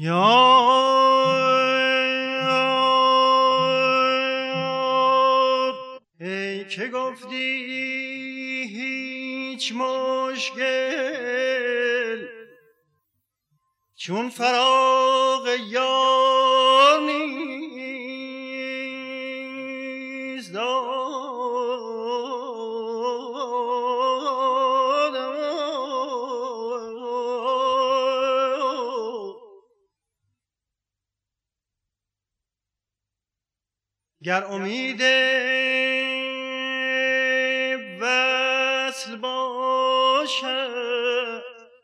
ای که گفتی هیچ مشکل چون فراق یار نیست گر امید وصل باشد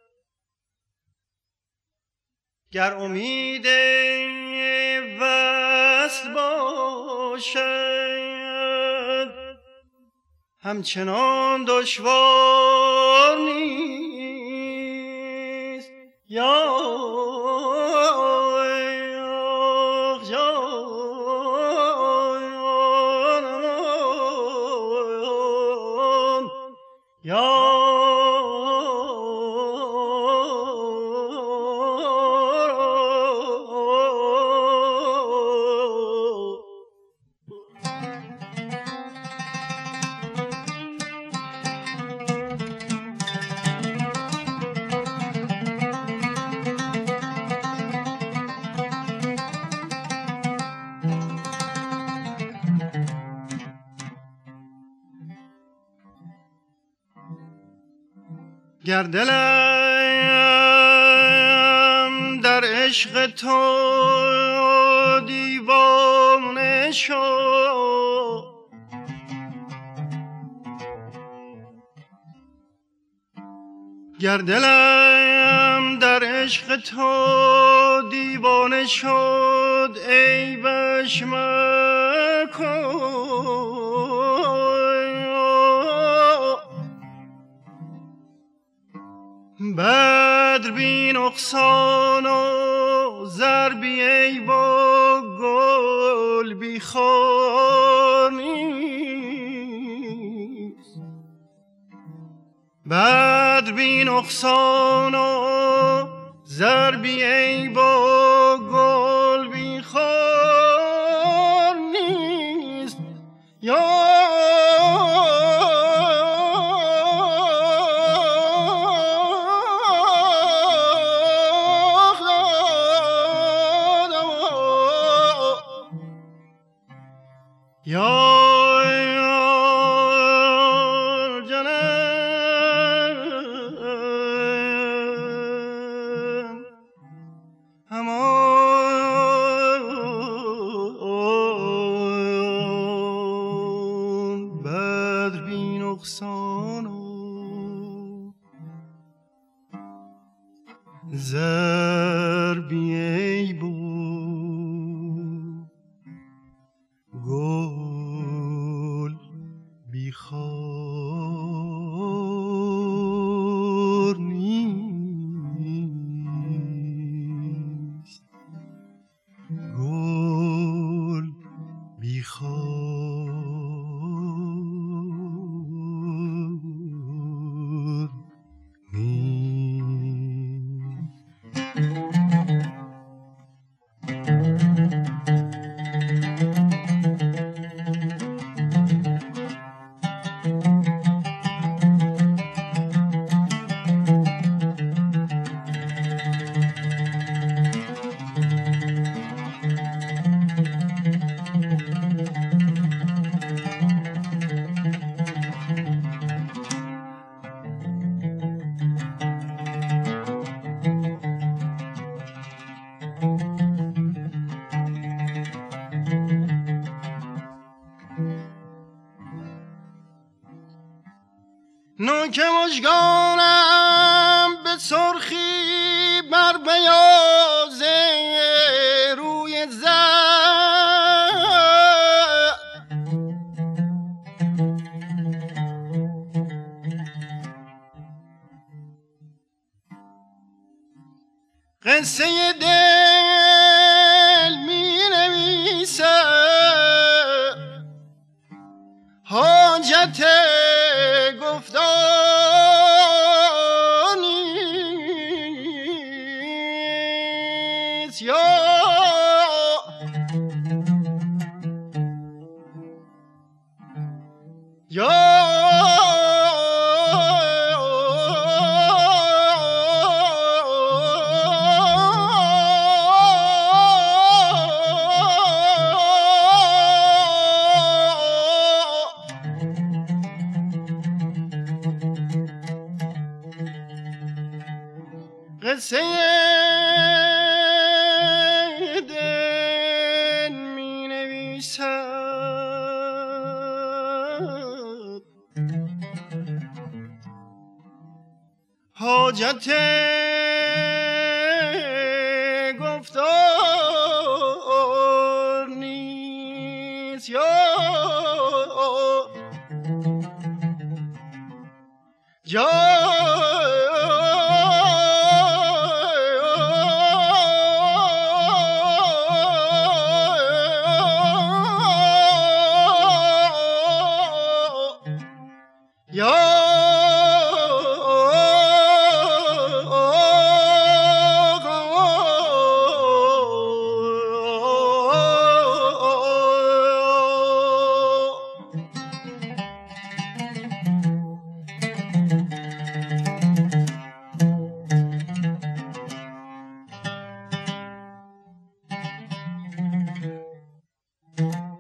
گر امید وصل باشد همچنان دشوار نیست یا گر دلم در عشق تو دیوانه شد گر دلم در عشق تو دیوانه شد عیبش مکن بدر بی نقصان و زر بی عیب و گل بی خار نیست بدر بی نقصان و زر بی عیب و گل بی خار نیست یا زر بی عیب و گل بی خار نیست گل بی خار نوک مژگانم به سرخی بر بیاض روی زر قصه دل می نویسد حاجت گفتار نیست نویسد حاجت گفتار نیست یا یا